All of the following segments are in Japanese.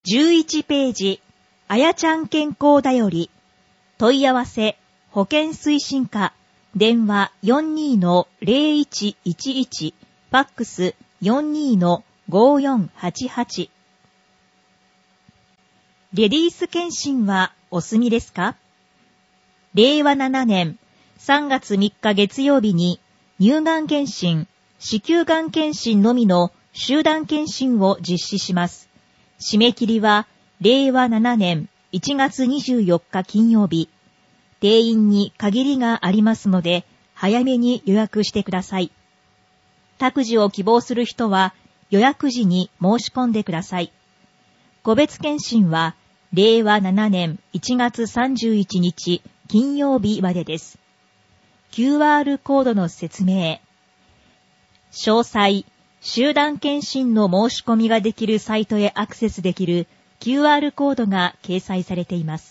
11ページ、あやちゃん健康だより、問い合わせ、保健推進課、電話 42-0111、ファックス 42-5488。レディース検診はお済みですか？令和7年3月3日月曜日に乳がん検診、子宮がん検診のみの集団検診を実施します。締め切りは令和7年1月24日金曜日。定員に限りがありますので、早めに予約してください。託児を希望する人は予約時に申し込んでください。個別検診は令和7年1月31日金曜日までです。QR コードの説明。詳細、集団検診の申し込みができるサイトへアクセスできる QR コードが掲載されています。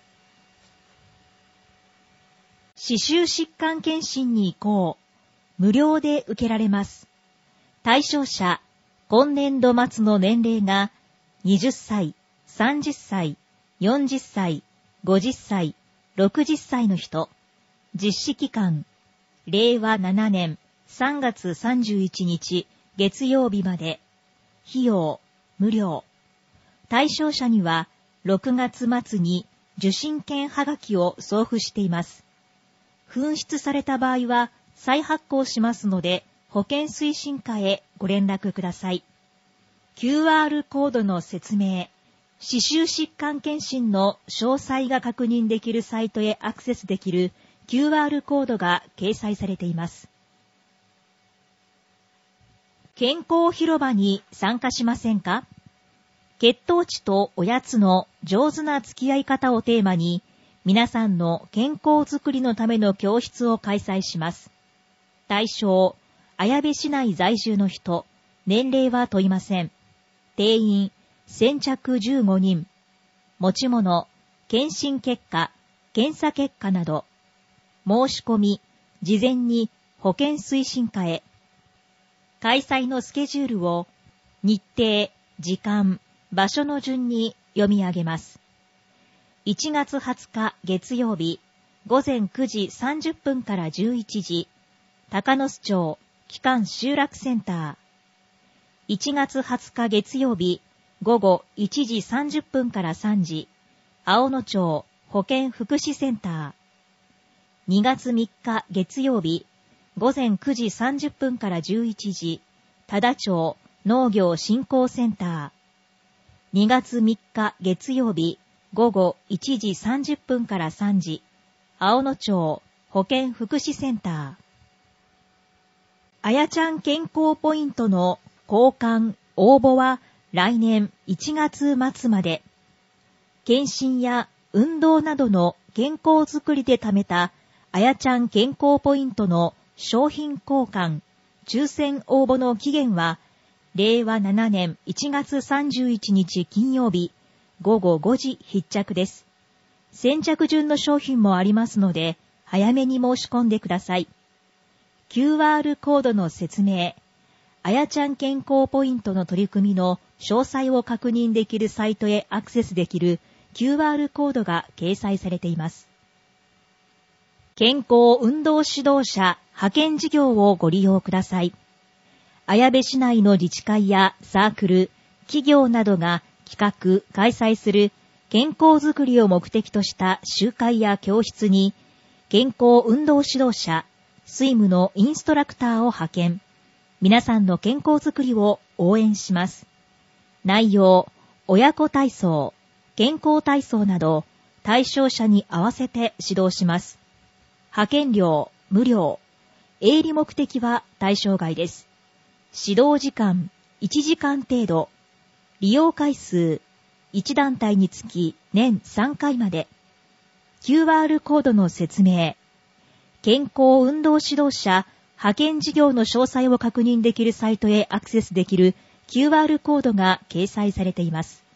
歯周疾患検診に行こう。無料で受けられます。対象者、今年度末の年齢が20歳、30歳、40歳、50歳、60歳の人。実施期間、令和7年3月31日月曜日まで。費用、無料。対象者には6月末に受診券はがきを送付しています。紛失された場合は再発行しますので、保健推進課へご連絡ください。QR コードの説明。歯周疾患検診の詳細が確認できるサイトへアクセスできる QR コードが掲載されています。健康広場に参加しませんか？血糖値とおやつの上手な付き合い方をテーマに、皆さんの健康づくりのための教室を開催します。対象、綾部市内在住の人、年齢は問いません。定員、先着15人。持ち物、検診結果、検査結果など。申し込み、事前に保健推進課へ。開催のスケジュールを、日程、時間、場所の順に読み上げます。1月20日月曜日、午前9時30分から11時、高野須町基幹集落センター。1月20日月曜日、午後1時30分から3時、青野町保健福祉センター。2月3日月曜日、午前9時30分から11時、多田町農業振興センター。2月3日月曜日、午後1時30分から3時、青野町保健福祉センター。あやちゃん健康ポイントの交換・応募は来年1月末まで。検診や運動などの健康づくりで貯めたあやちゃん健康ポイントの商品交換・抽選応募の期限は令和7年1月31日金曜日午後5時必着です。先着順の商品もありますので、早めに申し込んでください。QR コードの説明。あやちゃん健康ポイントの取り組みの詳細を確認できるサイトへアクセスできる QR コードが掲載されています。健康運動指導者派遣事業をご利用ください。綾部市内の自治会やサークル、企業などが企画・開催する健康づくりを目的とした集会や教室に、健康運動指導者、スイムのインストラクターを派遣。皆さんの健康づくりを応援します。内容、親子体操、健康体操など、対象者に合わせて指導します。派遣料、無料。営利目的は対象外です。指導時間、1時間程度。利用回数、1団体につき年3回まで。QR コードの説明。健康運動指導者派遣事業の詳細を確認できるサイトへアクセスできる QR コードが掲載されています。